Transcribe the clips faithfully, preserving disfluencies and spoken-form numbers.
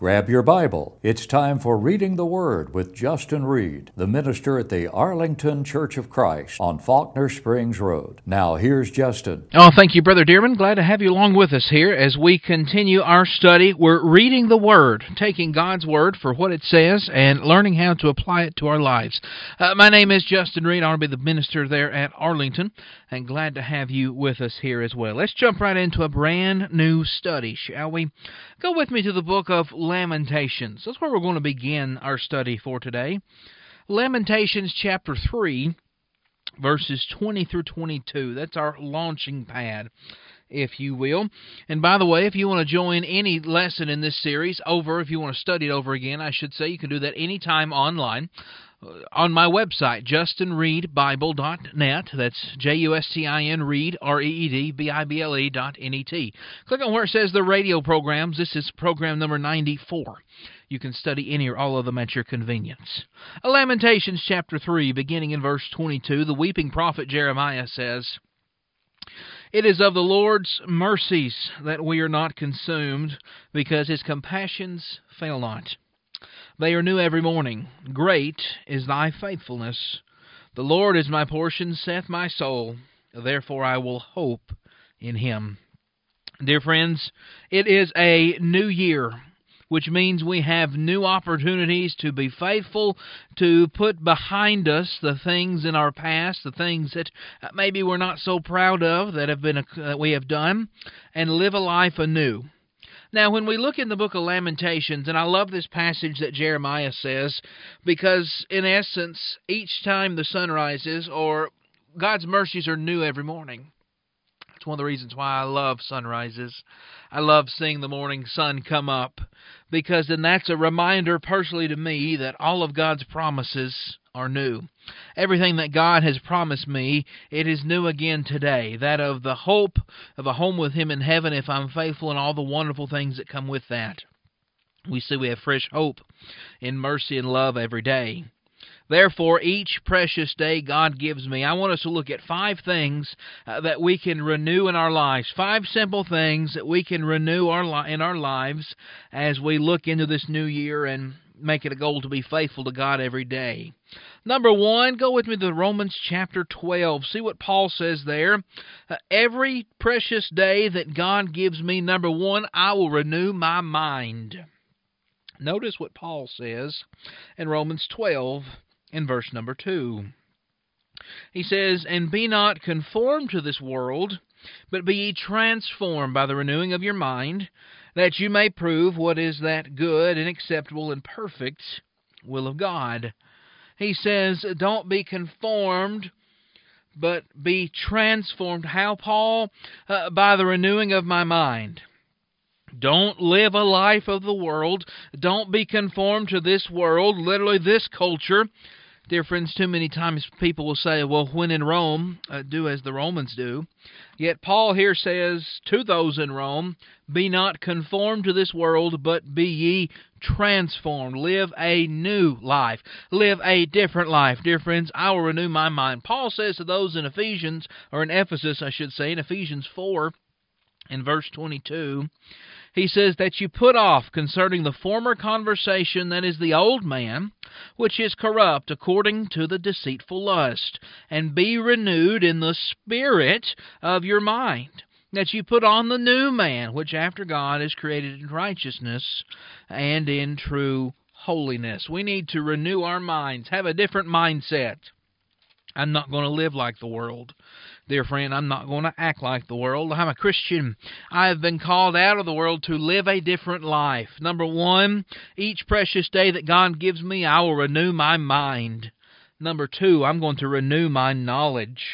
Grab your Bible. It's time for Reading the Word with Justin Reed, the minister at the Arlington Church of Christ on Faulkner Springs Road. Now, here's Justin. Oh, thank you, Brother Dearman. Glad to have you along with us here as we continue our study. We're reading the Word, taking God's Word for what it says and learning how to apply it to our lives. Uh, my name is Justin Reed. I'll be the minister there at Arlington, and glad to have you with us here as well. Let's jump right into a brand new study, shall we? Go with me to the book of Lamentations. That's where we're going to begin our study for today. Lamentations chapter three, verses twenty through twenty-two. That's our launching pad, if you will. And by the way, if you want to join any lesson in this series over, if you want to study it over again, I should say, you can do that anytime online. On my website, justin reed bible dot net. That's J U S T I N Reed, R E E D B I B L E dot N E T. Click on where it says the radio programs. This is program number ninety-four. You can study any or all of them at your convenience. Lamentations chapter three, beginning in verse twenty-two, the weeping prophet Jeremiah says, "It is of the Lord's mercies that we are not consumed, because his compassions fail not. They are new every morning. Great is thy faithfulness. The Lord is my portion, saith my soul. Therefore I will hope in him." Dear friends, it is a new year, which means we have new opportunities to be faithful, to put behind us the things in our past, the things that maybe we're not so proud of that have been that we have done, and live a life anew. Now, when we look in the book of Lamentations, and I love this passage that Jeremiah says, because in essence, each time the sun rises, or God's mercies are new every morning. It's one of the reasons why I love sunrises. I love seeing the morning sun come up, because then that's a reminder personally to me that all of God's promises are new. Everything that God has promised me, it is new again today. That of the hope of a home with him in heaven if I'm faithful, and all the wonderful things that come with that. We see we have fresh hope in mercy and love every day. Therefore, each precious day God gives me, I want us to look at five things uh, that we can renew in our lives. Five simple things that we can renew our li- in our lives as we look into this new year and make it a goal to be faithful to God every day. Number one, go with me to Romans chapter twelve. See what Paul says there. Uh, every precious day that God gives me, number one, I will renew my mind. Notice what Paul says in Romans twelve in verse number two. He says, "And be not conformed to this world, but be ye transformed by the renewing of your mind, that you may prove what is that good and acceptable and perfect will of God." He says, don't be conformed, but be transformed. How, Paul? Uh, by the renewing of my mind. Don't live a life of the world. Don't be conformed to this world, literally this culture. Dear friends, too many times people will say, well, when in Rome, uh, do as the Romans do. Yet Paul here says to those in Rome, be not conformed to this world, but be ye transformed. Live a new life. Live a different life. Dear friends, I will renew my mind. Paul says to those in Ephesians, or in Ephesus, I should say, in Ephesians four, in verse twenty-two, he says that you put off concerning the former conversation, that is the old man, which is corrupt according to the deceitful lust, and be renewed in the spirit of your mind. That you put on the new man, which after God is created in righteousness and in true holiness. We need to renew our minds, have a different mindset. I'm not going to live like the world. Dear friend, I'm not going to act like the world. I'm a Christian. I have been called out of the world to live a different life. Number one, each precious day that God gives me, I will renew my mind. Number two, I'm going to renew my knowledge.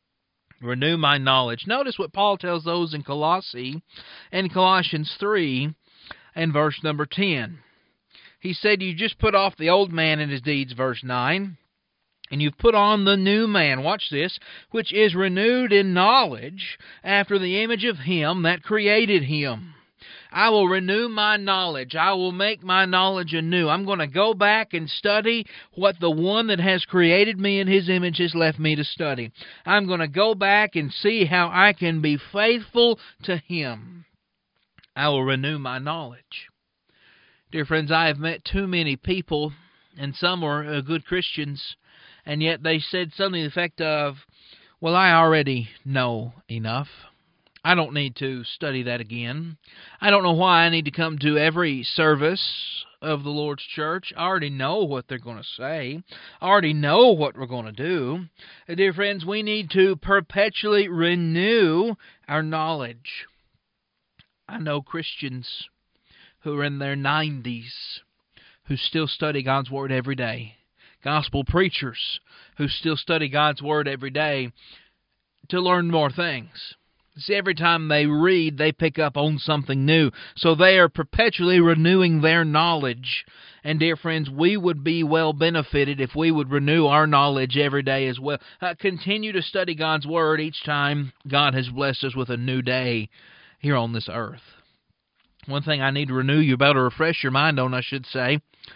Renew my knowledge. Notice what Paul tells those in Colossae, in Colossians three, and verse number ten. He said, you just put off the old man and his deeds, verse nine. And you've put on the new man, watch this, which is renewed in knowledge after the image of him that created him. I will renew my knowledge. I will make my knowledge anew. I'm going to go back and study what the one that has created me in his image has left me to study. I'm going to go back and see how I can be faithful to him. I will renew my knowledge. Dear friends, I have met too many people, and some are uh, good Christians, and yet they said something to the effect of, well, I already know enough. I don't need to study that again. I don't know why I need to come to every service of the Lord's church. I already know what they're going to say. I already know what we're going to do. Uh, dear friends, we need to perpetually renew our knowledge. I know Christians who are in their nineties who still study God's Word every day. Gospel preachers who still study God's Word every day to learn more things. See, every time they read, they pick up on something new. So they are perpetually renewing their knowledge. And dear friends, we would be well benefited if we would renew our knowledge every day as well. Uh, continue to study God's Word each time God has blessed us with a new day here on this earth. One thing I need to renew you about, or refresh your mind on, I should say,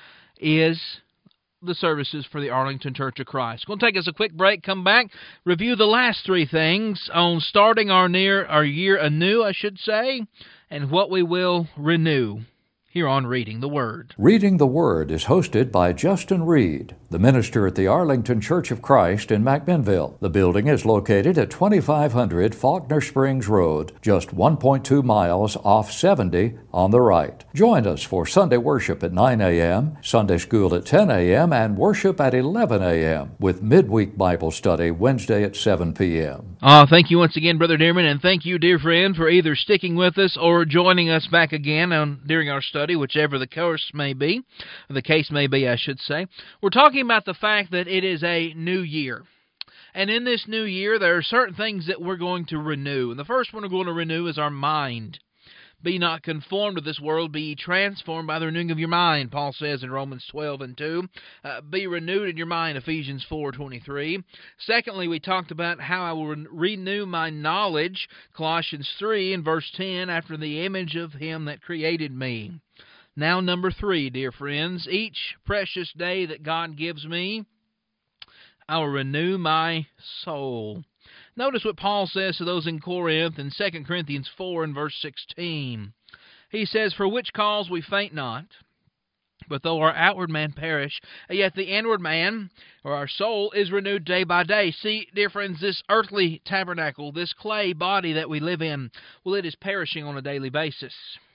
is the services for the Arlington Church of Christ. We'll take us a quick break, come back, review the last three things on starting our near our year anew, I should say, and what we will renew here on Reading the Word. Reading the Word is hosted by Justin Reed, the minister at the Arlington Church of Christ in McMinnville. The building is located at twenty-five hundred Faulkner Springs Road, just one point two miles off seventy on the right. Join us for Sunday worship at nine a.m., Sunday school at ten a.m., and worship at eleven a.m., with midweek Bible study Wednesday at seven p.m. Uh, thank you once again, Brother Dearman, and thank you, dear friend, for either sticking with us or joining us back again on, during our study, whichever the course may be, the case may be, I should say. We're talking about the fact that it is a new year. And in this new year, there are certain things that we're going to renew. And the first one we're going to renew is our mind. Be not conformed to this world, be ye transformed by the renewing of your mind, Paul says in Romans twelve and two. Uh, be renewed in your mind, Ephesians four twenty-three. Secondly, we talked about how I will re- renew my knowledge, Colossians three and verse ten, after the image of him that created me. Now, number three, dear friends, each precious day that God gives me, I will renew my soul. Notice what Paul says to those in Corinth in Second Corinthians four and verse sixteen. He says, for which cause we faint not, but though our outward man perish, yet the inward man, or our soul, is renewed day by day. See, dear friends, this earthly tabernacle, this clay body that we live in, well, it is perishing on a daily basis.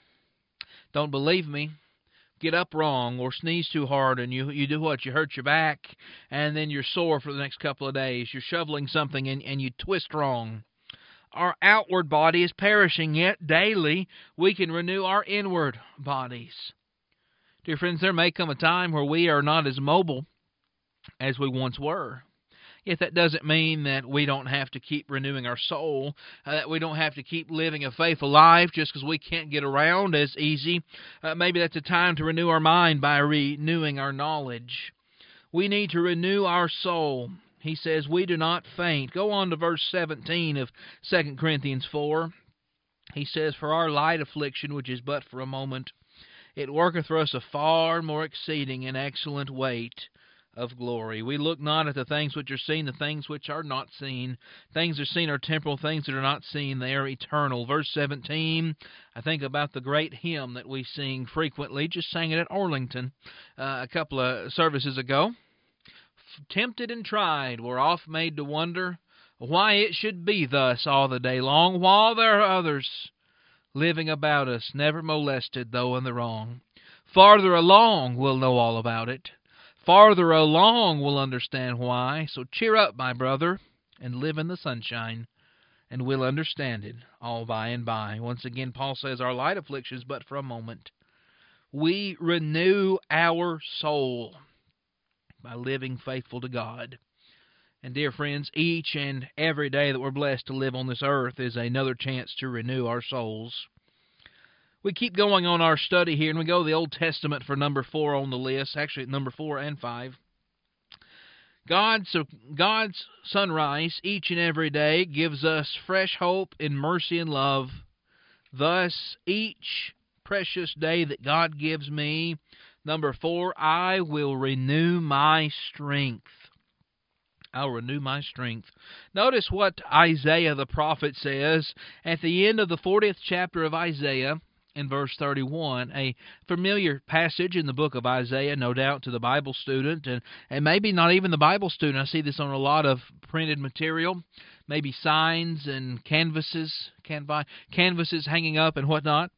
Don't believe me? Get up wrong or sneeze too hard and you you do what? You hurt your back and then you're sore for the next couple of days. You're shoveling something and, and you twist wrong. Our outward body is perishing, yet daily we can renew our inward bodies. Dear friends, there may come a time where we are not as mobile as we once were. Yet that doesn't mean that we don't have to keep renewing our soul, uh, that we don't have to keep living a faithful life just because we can't get around as easy. Uh, maybe that's a time to renew our mind by renewing our knowledge. We need to renew our soul. He says, we do not faint. Go on to verse seventeen of Second Corinthians four. He says, for our light affliction, which is but for a moment, it worketh for us a far more exceeding and excellent weight of glory. We look not at the things which are seen, the things which are not seen. Things are seen are temporal, things that are not seen, they are eternal. Verse seventeen, I think about the great hymn that we sing frequently, just sang it at Arlington uh, a couple of services ago. Tempted and tried, we're oft made to wonder why it should be thus all the day long, while there are others living about us, never molested though in the wrong. Farther along we'll know all about it. Farther along we'll understand why. So cheer up, my brother, and live in the sunshine, and we'll understand it all by and by. Once again, Paul says our light affliction is but for a moment. We renew our soul by living faithful to God. And dear friends, each and every day that we're blessed to live on this earth is another chance to renew our souls. We keep going on our study here, and we go to the Old Testament for number four on the list, actually number four and five. God's, God's sunrise each and every day gives us fresh hope in mercy and love. Thus, each precious day that God gives me, number four, I will renew my strength. I'll renew my strength. Notice what Isaiah the prophet says at the end of the fortieth chapter of Isaiah, in verse thirty-one, a familiar passage in the book of Isaiah, no doubt to the Bible student, and, and maybe not even the Bible student. I see this on a lot of printed material, maybe signs and canvases, canvi- canvases hanging up and whatnot.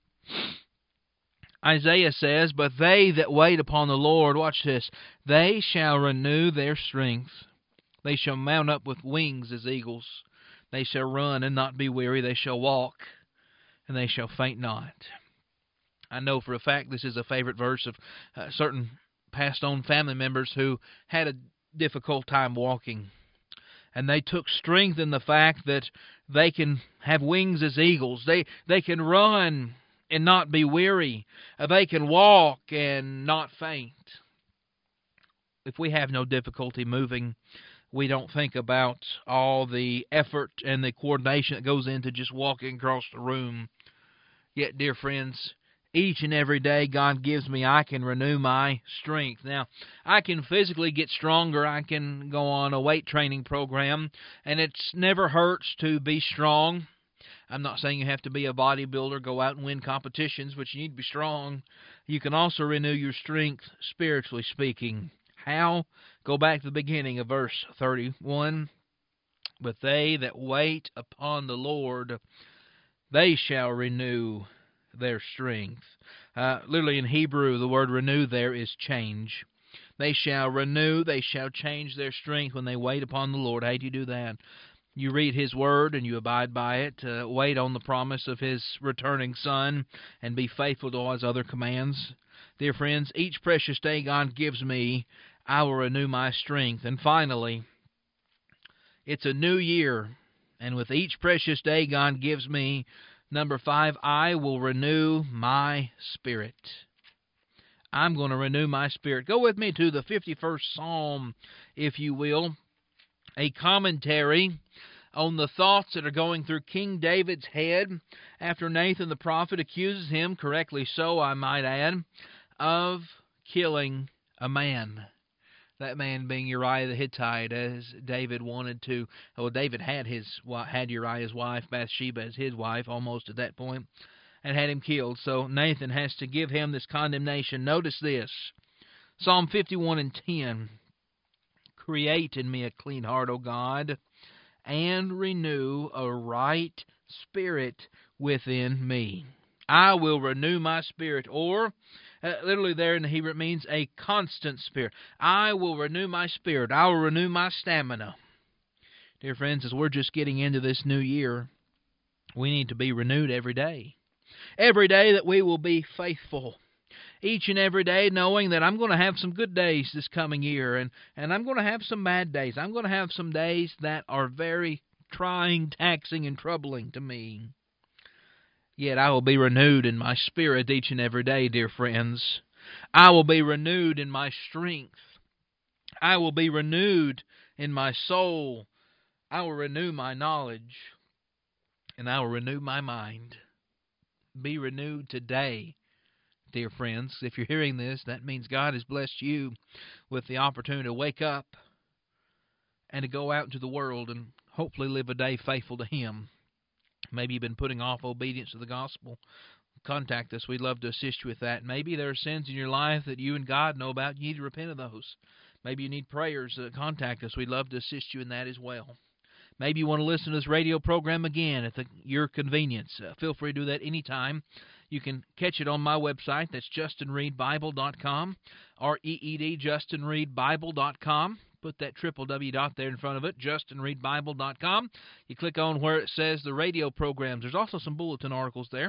Isaiah says, "But they that wait upon the Lord," watch this, "they shall renew their strength. They shall mount up with wings as eagles. They shall run and not be weary. They shall walk, and they shall faint not." I know for a fact this is a favorite verse of uh, certain passed-on family members who had a difficult time walking. And they took strength in the fact that they can have wings as eagles. They, they can run and not be weary. Uh, they can walk and not faint. If we have no difficulty moving, we don't think about all the effort and the coordination that goes into just walking across the room. Yet, dear friends, each and every day God gives me, I can renew my strength. Now, I can physically get stronger. I can go on a weight training program, and it's never hurts to be strong. I'm not saying you have to be a bodybuilder, go out and win competitions, but you need to be strong. You can also renew your strength, spiritually speaking. How? Go back to the beginning of verse thirty-one. "But they that wait upon the Lord, they shall renew their strength." Uh, literally in Hebrew, the word renew there is change. They shall renew, they shall change their strength when they wait upon the Lord. How do you do that? You read His Word and you abide by it. Uh, wait on the promise of His returning Son and be faithful to all His other commands. Dear friends, each precious day God gives me, I will renew my strength. And finally, it's a new year, and with each precious day God gives me, number five, I will renew my spirit. I'm going to renew my spirit. Go with me to the fifty-first Psalm, if you will, a commentary on the thoughts that are going through King David's head after Nathan the prophet accuses him, correctly so I might add, of killing a man. That man being Uriah the Hittite, as David wanted to. Well, David had his had Uriah's wife, Bathsheba, as his wife, almost at that point, and had him killed. So Nathan has to give him this condemnation. Notice this, Psalm fifty-one and ten. "Create in me a clean heart, O God, and renew a right spirit within me." I will renew my spirit, or Uh, literally there in the Hebrew it means a constant spirit. I will renew my spirit. I will renew my stamina. Dear friends, as we're just getting into this new year, we need to be renewed every day. Every day that we will be faithful. Each and every day knowing that I'm going to have some good days this coming year, and, and I'm going to have some bad days. I'm going to have some days that are very trying, taxing, and troubling to me. Yet I will be renewed in my spirit each and every day, dear friends. I will be renewed in my strength. I will be renewed in my soul. I will renew my knowledge. And I will renew my mind. Be renewed today, dear friends. If you're hearing this, that means God has blessed you with the opportunity to wake up and to go out into the world and hopefully live a day faithful to Him. Maybe you've been putting off obedience to the gospel. Contact us. We'd love to assist you with that. Maybe there are sins in your life that you and God know about. You need to repent of those. Maybe you need prayers. Uh, contact us. We'd love to assist you in that as well. Maybe you want to listen to this radio program again at the, your convenience. Uh, feel free to do that anytime. You can catch it on my website. That's justin reed bible dot com, R E E D, justin reed bible dot com. Put that triple W dot there in front of it, justin reed bible dot com. You click on where it says the radio programs. There's also some bulletin articles there.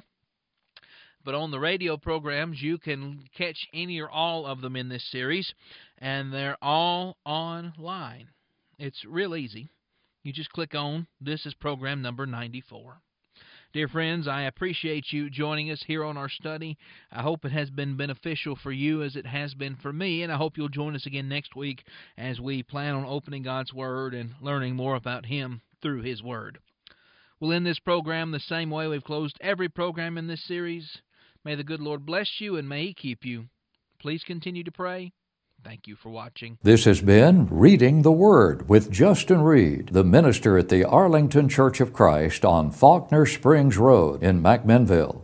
But on the radio programs, you can catch any or all of them in this series, and they're all online. It's real easy. You just click on, this is program number ninety-four. Dear friends, I appreciate you joining us here on our study. I hope it has been beneficial for you as it has been for me, and I hope you'll join us again next week as we plan on opening God's Word and learning more about Him through His Word. We'll end this program the same way we've closed every program in this series. May the good Lord bless you and may He keep you. Please continue to pray. Thank you for watching. This has been Reading the Word with Justin Reed, the minister at the Arlington Church of Christ on Faulkner Springs Road in McMinnville.